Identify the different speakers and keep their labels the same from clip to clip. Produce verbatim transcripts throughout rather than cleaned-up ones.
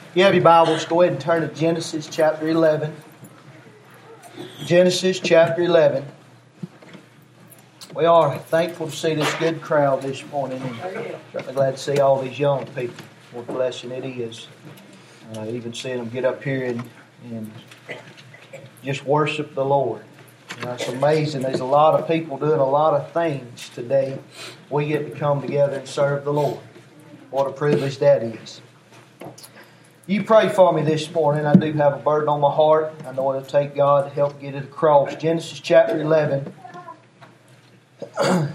Speaker 1: You have your Bibles, go ahead and turn to Genesis chapter eleven. Genesis chapter eleven. We are thankful to see this good crowd this morning, and certainly glad to see all these young people. What a blessing it is. Uh, even seeing them get up here and, and just worship the Lord. You know, it's amazing. There's a lot of people doing a lot of things today. We get to come together and serve the Lord. What a privilege that is. You pray for me this morning. I do have a burden on my heart. I know it'll take God to help get it across. Genesis chapter eleven. You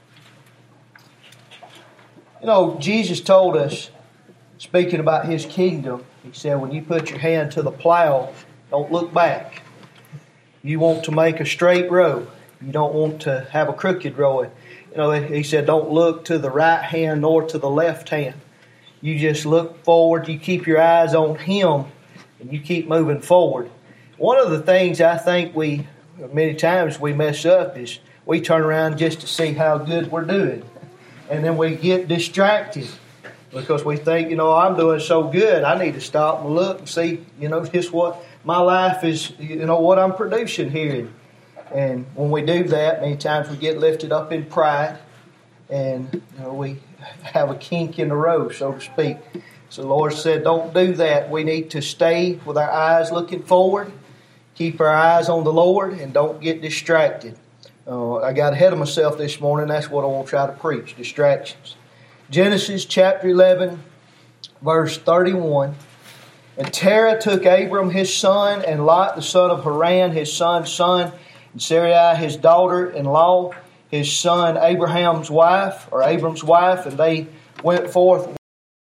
Speaker 1: know, Jesus told us, speaking about His kingdom, He said, when you put your hand to the plow, don't look back. You want to make a straight row. You don't want to have a crooked row. You know, He said, don't look to the right hand nor to the left hand. You just look forward, you keep your eyes on Him, and you keep moving forward. One of the things I think we, many times we mess up is we turn around just to see how good we're doing. And then we get distracted because we think, you know, I'm doing so good, I need to stop and look and see, you know, just what my life is, you know, what I'm producing here. And when we do that, many times we get lifted up in pride, and you know, we have a kink in the road, so to speak. So the Lord said, don't do that. We need to stay with our eyes looking forward, keep our eyes on the Lord, and don't get distracted. Uh, I got ahead of myself this morning. That's what I want to try to preach, distractions. Genesis chapter eleven, verse thirty-one. And Terah took Abram his son, and Lot the son of Haran his son's son, and Sarai his daughter-in-law, his son Abraham's wife, or Abram's wife, and they went forth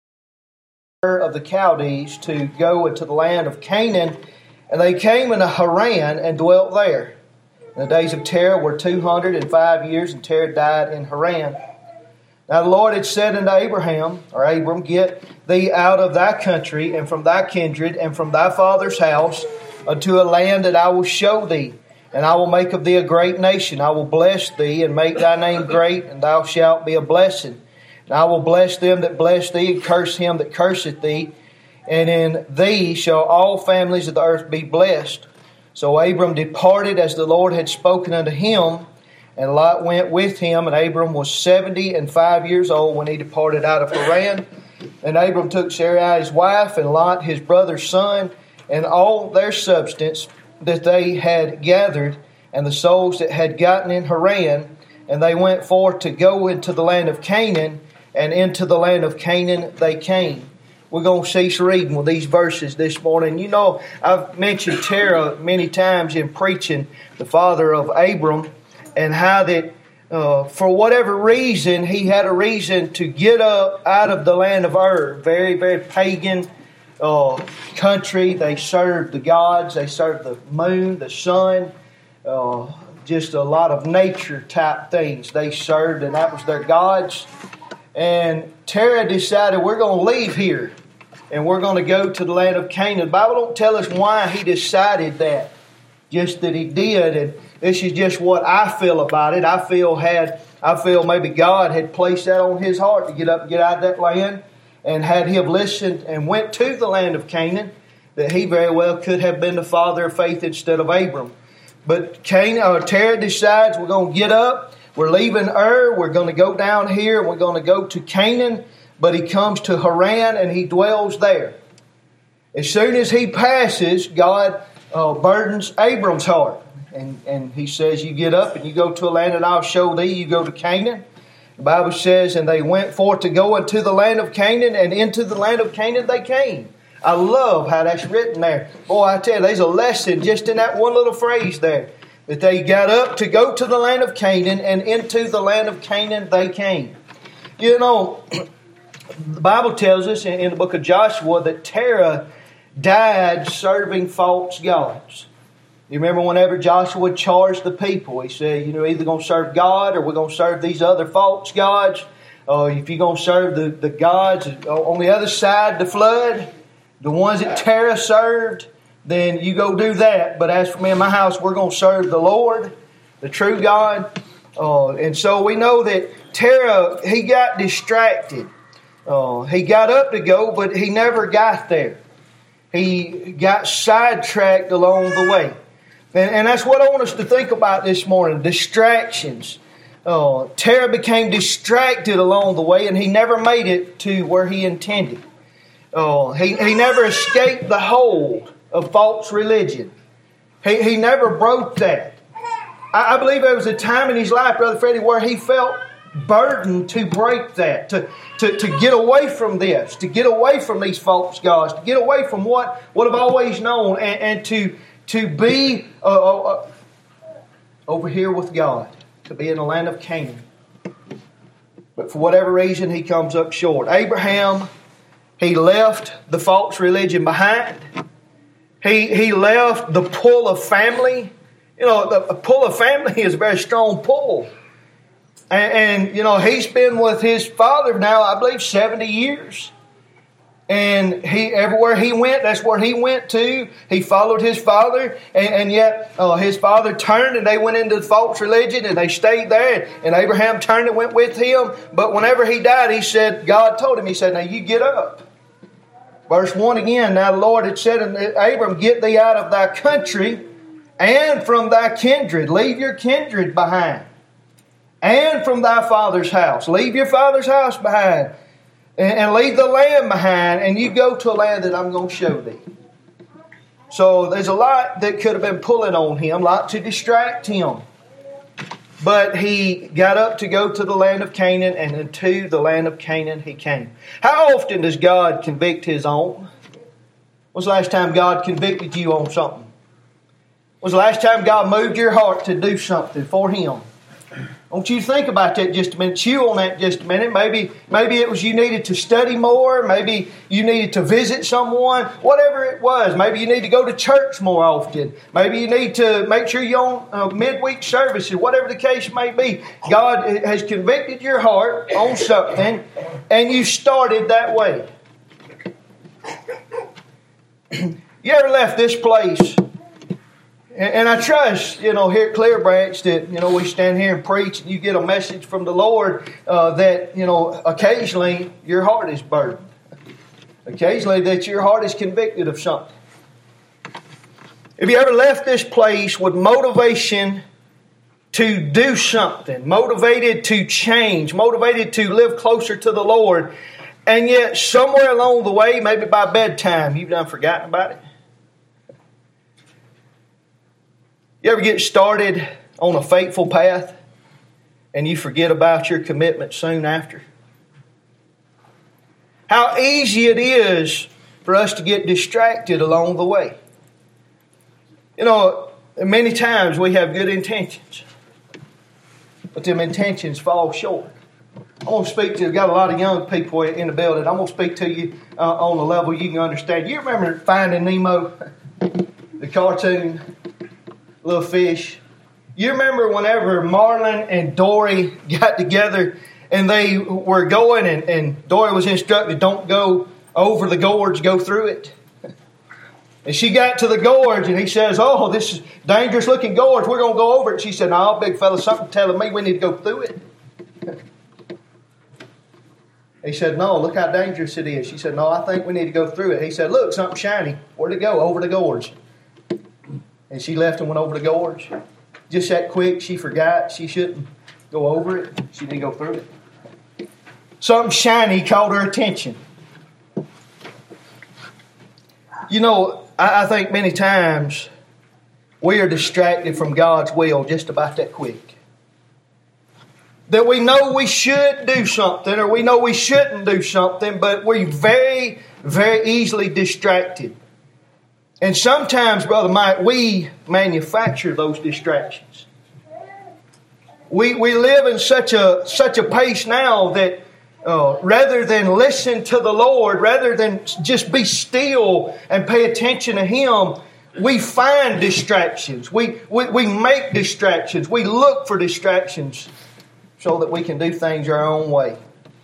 Speaker 1: of the Chaldees to go into the land of Canaan, and they came into Haran and dwelt there. And the days of Terah were two hundred and five years, and Terah died in Haran. Now the Lord had said unto Abraham, or Abram, get thee out of thy country, and from thy kindred, and from thy father's house, unto a land that I will show thee. And I will make of thee a great nation. I will bless thee, and make thy name great, and thou shalt be a blessing. And I will bless them that bless thee, and curse him that curseth thee. And in thee shall all families of the earth be blessed. So Abram departed as the Lord had spoken unto him, and Lot went with him. And Abram was seventy and five years old when he departed out of Haran. And Abram took Sarai his wife, and Lot his brother's son, and all their substance that they had gathered, and the souls that had gotten in Haran, and they went forth to go into the land of Canaan, and into the land of Canaan they came. We're going to cease reading with these verses this morning. You know, I've mentioned Terah many times in preaching, the father of Abram, and how that uh, for whatever reason, he had a reason to get up out of the land of Ur, very, very pagan Uh, country. They served the gods. They served the moon, the sun, uh, just a lot of nature type things they served, and that was their gods. And Terah decided, we're going to leave here and we're going to go to the land of Canaan. The Bible don't tell us why he decided that, just that he did. And this is just what I feel about it. I feel had I feel maybe God had placed that on his heart to get up and get out of that land. And had he have listened and went to the land of Canaan, that he very well could have been the father of faith instead of Abram. But Canaan, or Terah decides, we're going to get up, we're leaving Ur, we're going to go down here, and we're going to go to Canaan. But he comes to Haran and he dwells there. As soon as he passes, God uh, burdens Abram's heart. And, and he says, you get up and you go to a land that I'll show thee, you go to Canaan. The Bible says, and they went forth to go into the land of Canaan, and into the land of Canaan they came. I love how that's written there. Boy, I tell you, there's a lesson just in that one little phrase there. That they got up to go to the land of Canaan, and into the land of Canaan they came. You know, the Bible tells us in, in the book of Joshua that Terah died serving false gods. You remember whenever Joshua charged the people, he said, you know, either going to serve God or we're going to serve these other false gods. Uh, if you're going to serve the, the gods on the other side, the flood, the ones that Terah served, then you go do that. But as for me and my house, we're going to serve the Lord, the true God. Uh, and so we know that Terah, he got distracted. Uh, he got up to go, but he never got there. he got sidetracked along the way. And, and that's what I want us to think about this morning, distractions. Uh, Terah became distracted along the way, and he never made it to where he intended. Uh, he, he never escaped the hold of false religion. He, he never broke that. I, I believe there was a time in his life, Brother Freddie, where he felt burdened to break that, to, to, to get away from this, to get away from these false gods, to get away from what, what I've always known, and, and to, to be uh, uh, over here with God, to be in the land of Canaan. But for whatever reason, he comes up short. Abraham, he left the false religion behind. He, he left the pull of family. You know, the pull of family is a very strong pull. And, and, you know, he's been with his father now, I believe, seventy years. And he everywhere he went, that's where he went to. He followed his father. And, and yet uh, his father turned and they went into the false religion and they stayed there. And Abraham turned and went with him. But whenever he died, he said, God told him, he said, now you get up. Verse one again, now the Lord had said unto Abram, get thee out of thy country and from thy kindred. Leave your kindred behind. And from thy father's house. Leave your father's house behind. And leave the land behind. And you go to a land that I'm going to show thee. So there's a lot that could have been pulling on him. A lot to distract him. But he got up to go to the land of Canaan. And into the land of Canaan he came. How often does God convict His own? When's the last time God convicted you on something? When's the last time God moved your heart to do something for Him? I want you to think about that just a minute. Chew on that just a minute. Maybe, maybe it was you needed to study more. Maybe you needed to visit someone. Whatever it was. Maybe you need to go to church more often. Maybe you need to make sure you're on uh, midweek services. Whatever the case may be. God has convicted your heart on something and you started that way. You ever left this place? And I trust, you know, here at Clear Branch that, you know, we stand here and preach and you get a message from the Lord uh, that, you know, occasionally your heart is burdened. Occasionally that your heart is convicted of something. Have you ever left this place with motivation to do something, motivated to change, motivated to live closer to the Lord, and yet somewhere along the way, maybe by bedtime, you've done forgotten about it? You ever get started on a fateful path and you forget about your commitment soon after? How easy it is for us to get distracted along the way. You know, many times we have good intentions, but them intentions fall short. I'm going to speak to, I've got a lot of young people in the building. I'm going to speak to you uh, on a level you can understand. You remember Finding Nemo, the cartoon? Little fish. You remember whenever Marlin and Dory got together and they were going and, and Dory was instructed, don't go over the gorge, go through it. And she got to the gorge and he says, oh, this is dangerous looking gorge. We're going to go over it. She said, no, big fella, something telling me we need to go through it. He said, no, look how dangerous it is. She said, no, I think we need to go through it. He said, look, something shiny. Where'd it go? Over the gorge. And she left and went over the gorge. Just that quick, she forgot she shouldn't go over it. She didn't go through it. Something shiny caught her attention. You know, I, I think many times we are distracted from God's will just about that quick. That we know we should do something or we know we shouldn't do something, but we're very, very easily distracted. And sometimes, Brother Mike, we manufacture those distractions. We we live in such a such a pace now that uh, rather than listen to the Lord, rather than just be still and pay attention to Him, we find distractions. We, we, we make distractions. We look for distractions so that we can do things our own way.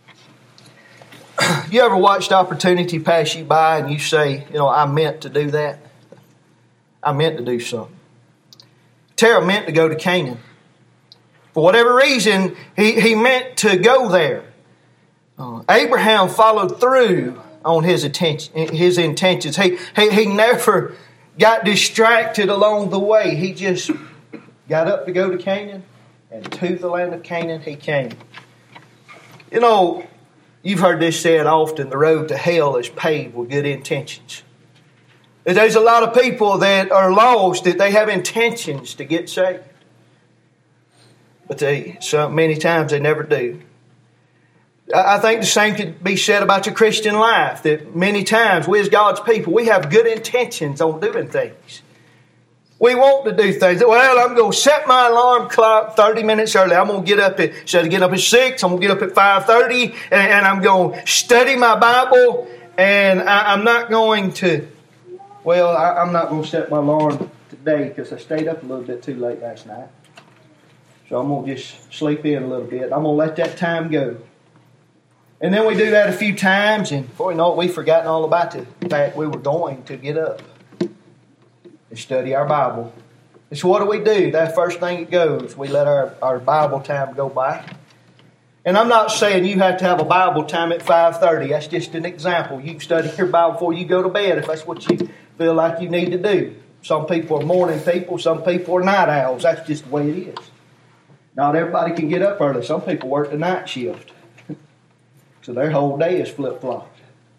Speaker 1: You ever watched opportunity pass you by and you say, you know, I meant to do that? I meant to do something. Terah meant to go to Canaan. For whatever reason, he, he meant to go there. Uh, Abraham followed through on his attention, his intentions. He, he, he never got distracted along the way. He just got up to go to Canaan, and to the land of Canaan he came. You know, you've heard this said often, the road to hell is paved with good intentions. There's a lot of people that are lost, that they have intentions to get saved. But they, so many times they never do. I think the same could be said about your Christian life, that many times we as God's people, we have good intentions on doing things. We want to do things. Well, I'm going to set my alarm clock thirty minutes early. I'm going to get up at, instead of getting up at six, I'm going to get up at five thirty, and, and I'm going to study my Bible, and I, I'm not going to, well, I, I'm not going to set my alarm today because I stayed up a little bit too late last night. So I'm going to just sleep in a little bit. I'm going to let that time go. And then we do that a few times, and before you know it, we've forgotten all about the fact we were going to get up and study our Bible. And so what do we do? That first thing it goes, we let our, our Bible time go by. And I'm not saying you have to have a Bible time at five thirty. That's just an example. You can study your Bible before you go to bed if that's what you feel like you need to do. Some people are morning people. Some people are night owls. That's just the way it is. Not everybody can get up early. Some people work the night shift. So their whole day is flip-flopped.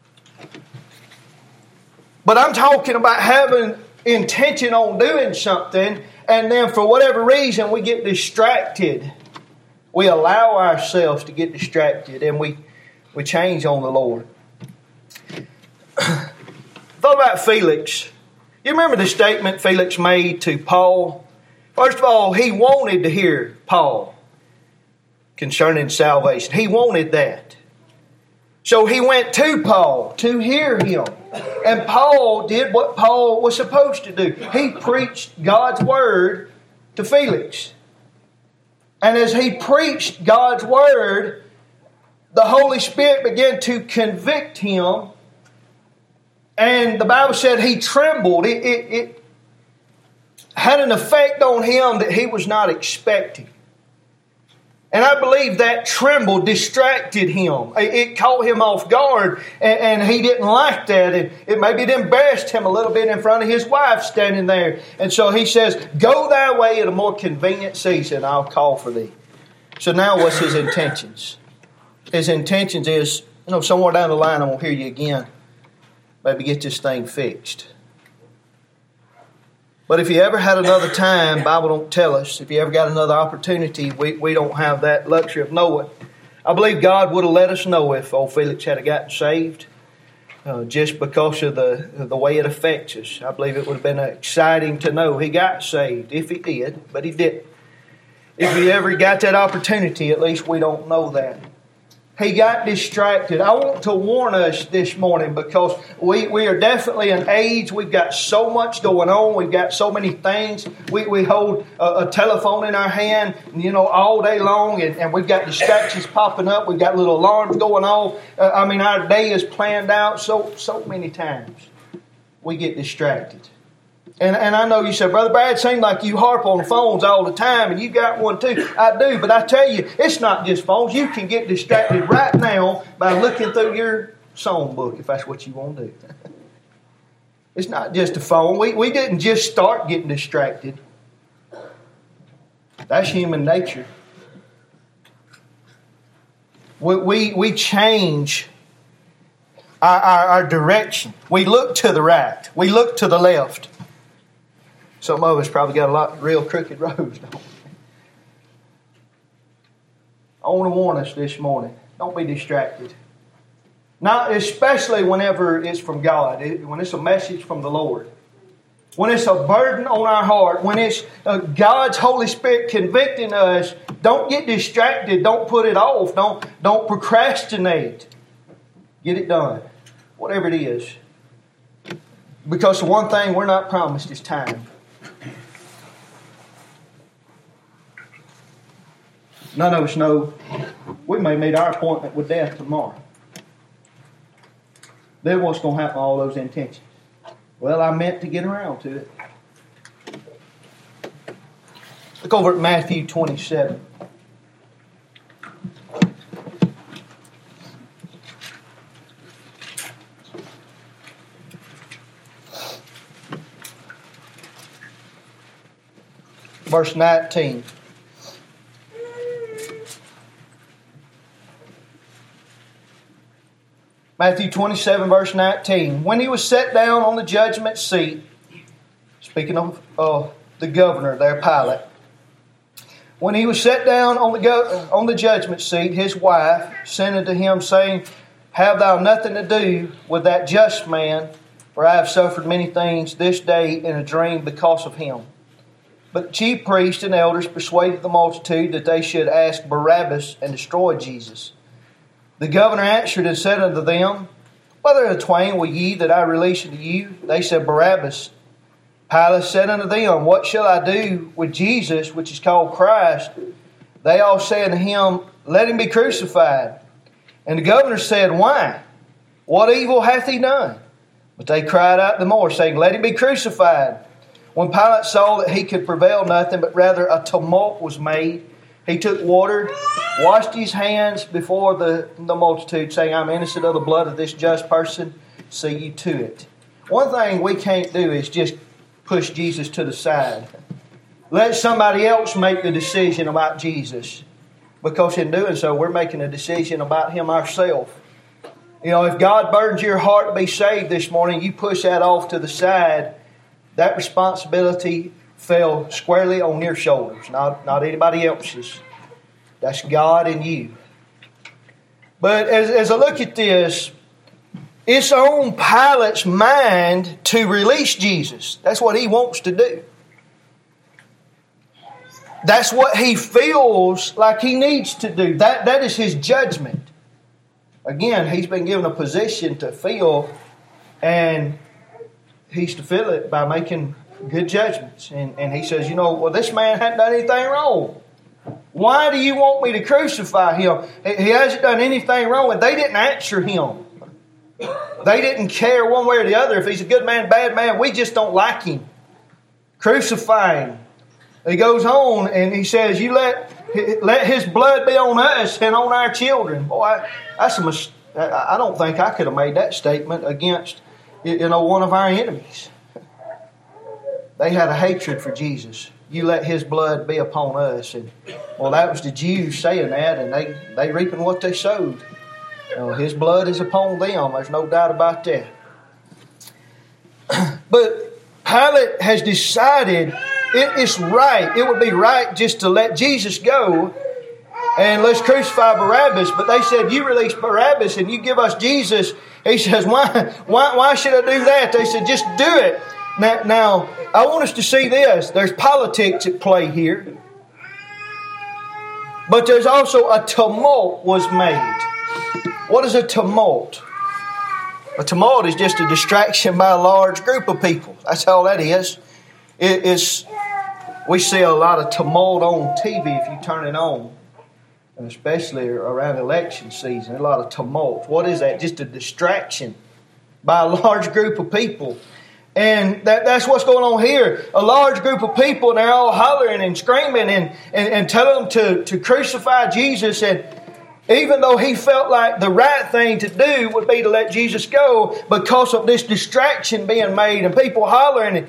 Speaker 1: But I'm talking about having intention on doing something, and then for whatever reason we get distracted. We allow ourselves to get distracted, and we, we change on the Lord. Thought about Felix. You remember the statement Felix made to Paul? First of all, he wanted to hear Paul concerning salvation. He wanted that. So he went to Paul to hear him. And Paul did what Paul was supposed to do. He preached God's word to Felix. And as he preached God's word, the Holy Spirit began to convict him. And the Bible said he trembled. It, it, it had an effect on him that he was not expecting. And I believe that tremble distracted him. It caught him off guard, and, and he didn't like that. And it maybe it embarrassed him a little bit in front of his wife standing there. And so he says, "Go thy way at a more convenient season, I'll call for thee." So now what's his intentions? His intentions is, you know, somewhere down the line I won't hear you again. Maybe get this thing fixed. But if you ever had another time, Bible don't tell us. If you ever got another opportunity, we, we don't have that luxury of knowing. I believe God would have let us know if old Felix had gotten saved, uh, just because of the the way it affects us. I believe it would have been exciting to know he got saved, if he did, but he didn't. If he ever got that opportunity, at least we don't know that. He got distracted. I want to warn us this morning because we, we are definitely an age. We've got so much going on. We've got so many things. We, we hold a, a telephone in our hand, you know, all day long, and, and we've got distractions popping up. We've got little alarms going off. Uh, I mean, our day is planned out so so many times. We get distracted. And and I know you said, "Brother Brad, it seems like you harp on phones all the time, and you got one too." I do, but I tell you, it's not just phones. You can get distracted right now by looking through your songbook, if that's what you want to do. It's not just a phone. We, we didn't just start getting distracted. That's human nature. We, we, we change our, our, our direction. We look to the right. We look to the left. Some of us probably got a lot of real crooked roads, don't we? I want to warn us this morning. Don't be distracted. Not especially whenever it's from God. When it's a message from the Lord. When it's a burden on our heart. When it's uh, God's Holy Spirit convicting us. Don't get distracted. Don't put it off. Don't, don't procrastinate. Get it done. Whatever it is. Because the one thing we're not promised is time. None of us know. We may meet our appointment with death tomorrow. Then what's going to happen to all those intentions? Well, I meant to get around to it. Look over at Matthew twenty-seven. verse nineteen. Matthew twenty-seven, verse nineteen. When he was set down on the judgment seat, speaking of uh, the governor there, Pilate, when he was set down on the go- on the judgment seat, his wife sent unto him, saying, Have thou nothing to do with that just man, for I have suffered many things this day in a dream because of him. But the chief priests and elders persuaded the multitude that they should ask Barabbas and destroy Jesus. The governor answered and said unto them, Whether of twain will ye that I release unto you? They said, Barabbas. Pilate said unto them, What shall I do with Jesus, which is called Christ? They all said unto him, Let him be crucified. And the governor said, Why? What evil hath he done? But they cried out the more, saying, Let him be crucified. When Pilate saw that he could prevail nothing, but rather a tumult was made, he took water, washed his hands before the, the multitude, saying, I'm innocent of the blood of this just person. See you to it. One thing we can't do is just push Jesus to the side. Let somebody else make the decision about Jesus. Because in doing so, we're making a decision about Him ourselves. You know, if God burdens your heart to be saved this morning, you push that off to the side, that responsibility fell squarely on your shoulders, not, not anybody else's. That's God and you. But as, as I look at this, it's on Pilate's mind to release Jesus. That's what he wants to do. That's what he feels like he needs to do. That, that is his judgment. Again, he's been given a position to feel, and he's to fill it by making good judgments. And, and he says, you know, well, this man hadn't done anything wrong. Why do you want me to crucify him? He hasn't done anything wrong. And they didn't answer him. They didn't care one way or the other. If he's a good man, bad man, we just don't like him. Crucify him. He goes on and he says, you let, let his blood be on us and on our children. Boy, that's a mis- I don't think I could have made that statement against, you know, one of our enemies. They had a hatred for Jesus. You let his blood be upon us. And well, that was the Jews saying that, and they, they reaping what they sowed. You know, his blood is upon them. There's no doubt about that. But Pilate has decided it is right. It would be right just to let Jesus go and let's crucify Barabbas. But they said, you release Barabbas and you give us Jesus. He says, why, why, why should I do that? They said, just do it. Now, now, I want us to see this. There's politics at play here. But there's also a tumult was made. What is a tumult? A tumult is just a distraction by a large group of people. That's all that is. It is. We see a lot of tumult on T V if you turn it on. And especially around election season. A lot of tumult. What is that? Just a distraction by a large group of people. And that, that's what's going on here. A large group of people, and they're all hollering and screaming and, and, and telling them to, to crucify Jesus. And even though he felt like the right thing to do would be to let Jesus go, because of this distraction being made and people hollering,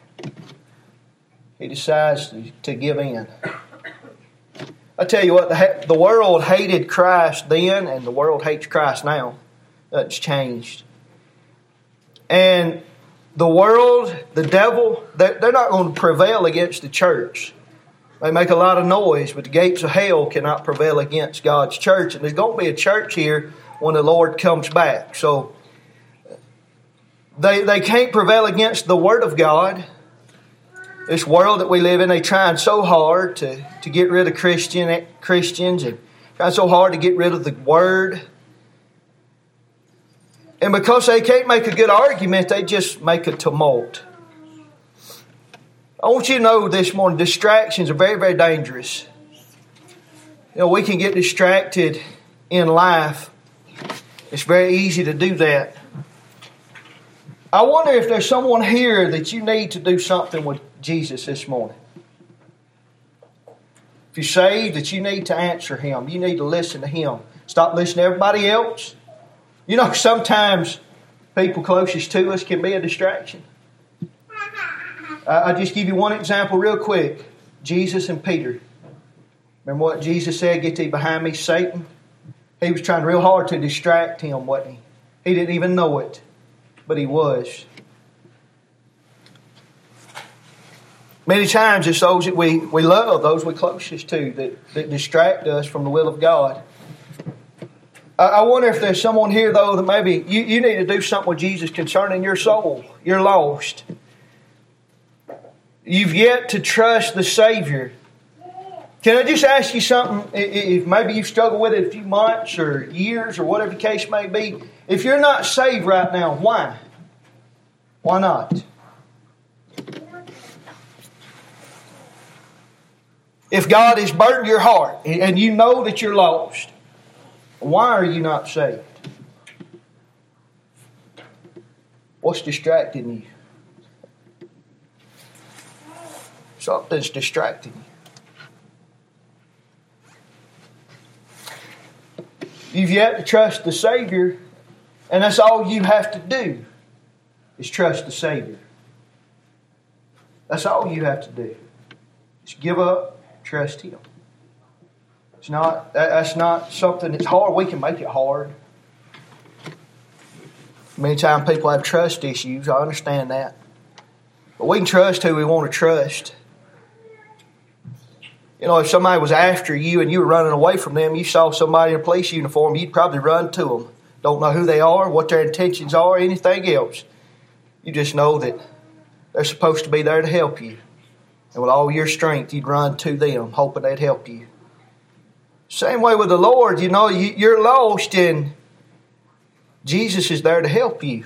Speaker 1: he decides to, to give in. I tell you what, the, the world hated Christ then, and the world hates Christ now. That's changed. And the world, the devil, they're, they're not going to prevail against the church. They make a lot of noise, but the gates of hell cannot prevail against God's church. And there's going to be a church here when the Lord comes back. So they, they can't prevail against the Word of God. This world that we live in, they trying so hard to, to get rid of Christian Christians and trying so hard to get rid of the Word. And because they can't make a good argument, they just make a tumult. I want you to know this morning, distractions are very, very dangerous. You know, we can get distracted in life. It's very easy to do that. I wonder if there's someone here that you need to do something with Jesus this morning. If you're saved, that you need to answer Him. You need to listen to Him. Stop listening to everybody else. You know, sometimes people closest to us can be a distraction. I'll just give you one example real quick. Jesus and Peter. Remember what Jesus said? Get thee behind me, Satan. He was trying real hard to distract him, wasn't he? He didn't even know it, but he was. Many times it's those that we, we love, those we're closest to, that, that distract us from the will of God. I, I wonder if there's someone here, though, that maybe you, you need to do something with Jesus concerning your soul. You're lost. You've yet to trust the Savior. Can I just ask you something? If maybe you've struggled with it a few months or years or whatever the case may be. If you're not saved right now, why? Why not? If God has burdened your heart and you know that you're lost, why are you not saved? What's distracting you? Something's distracting you. You've yet to trust the Savior, and that's all you have to do is trust the Savior. That's all you have to do. Just give up, trust Him. It's not, that's not something that's hard. We can make it hard. Many times people have trust issues. I understand that. But we can trust who we want to trust. You know, if somebody was after you and you were running away from them, you saw somebody in a police uniform, you'd probably run to them. Don't know who they are, what their intentions are, anything else. You just know that they're supposed to be there to help you. And with all your strength, you'd run to them, hoping they'd help you. Same way with the Lord, you know, you're lost and Jesus is there to help you.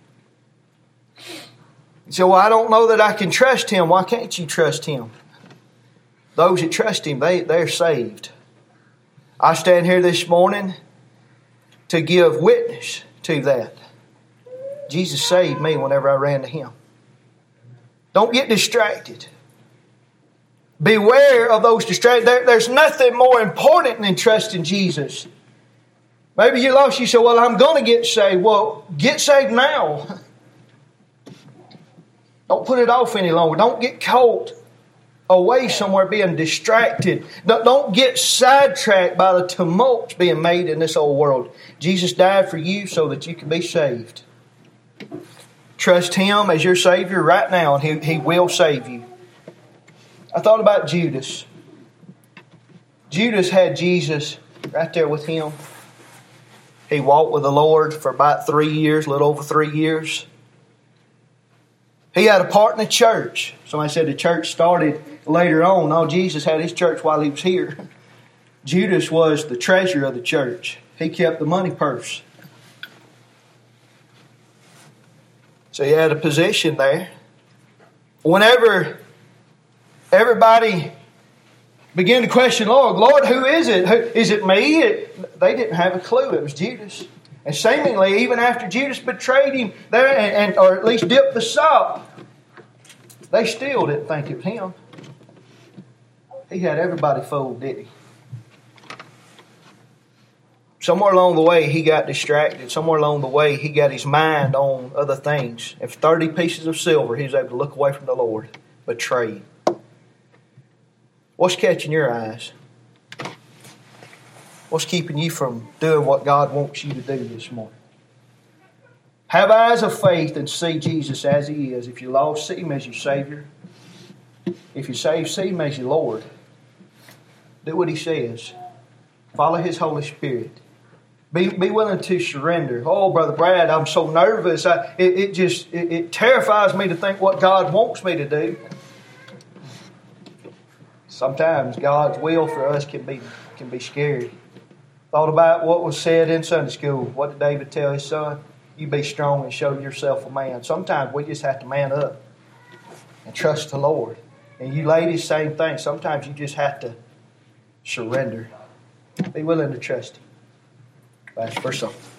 Speaker 1: You say, well, I don't know that I can trust Him. Why can't you trust Him? Those that trust Him, they, they're saved. I stand here this morning to give witness to that. Jesus saved me whenever I ran to Him. Don't get distracted. Beware of those distractions. There, there's nothing more important than trusting Jesus. Maybe you're lost. You say, well, I'm going to get saved. Well, get saved now. Don't put it off any longer. Don't get caught away somewhere being distracted. Don't get sidetracked by the tumults being made in this old world. Jesus died for you so that you can be saved. Trust Him as your Savior right now, and He, he will save you. I thought about Judas. Judas had Jesus right there with him. He walked with the Lord for about three years, a little over three years. He had a part in the church. Somebody said the church started later on. No, Jesus had His church while He was here. Judas was the treasurer of the church. He kept the money purse. So he had a position there. Whenever everybody began to question, Lord, Lord, who is it? Who, is it me? It, they didn't have a clue. It was Judas. And seemingly, even after Judas betrayed Him there, and, and or at least dipped the salt, they still didn't think it was him. He had everybody fooled, didn't he? Somewhere along the way, he got distracted. Somewhere along the way, he got his mind on other things. And for thirty pieces of silver, he was able to look away from the Lord, betrayed. What's catching your eyes? What's keeping you from doing what God wants you to do this morning? Have eyes of faith and see Jesus as He is. If you're lost, see Him as your Savior. If you're saved, see Him as your Lord. Do what He says. Follow His Holy Spirit. Be, be willing to surrender. Oh, Brother Brad, I'm so nervous. I, it, it just it, it terrifies me to think what God wants me to do. Sometimes God's will for us can be can be scary. Thought about what was said in Sunday school. What did David tell his son? You be strong and show yourself a man. Sometimes we just have to man up and trust the Lord. And you ladies, same thing. Sometimes you just have to surrender. Be willing to trust Him. That's for some.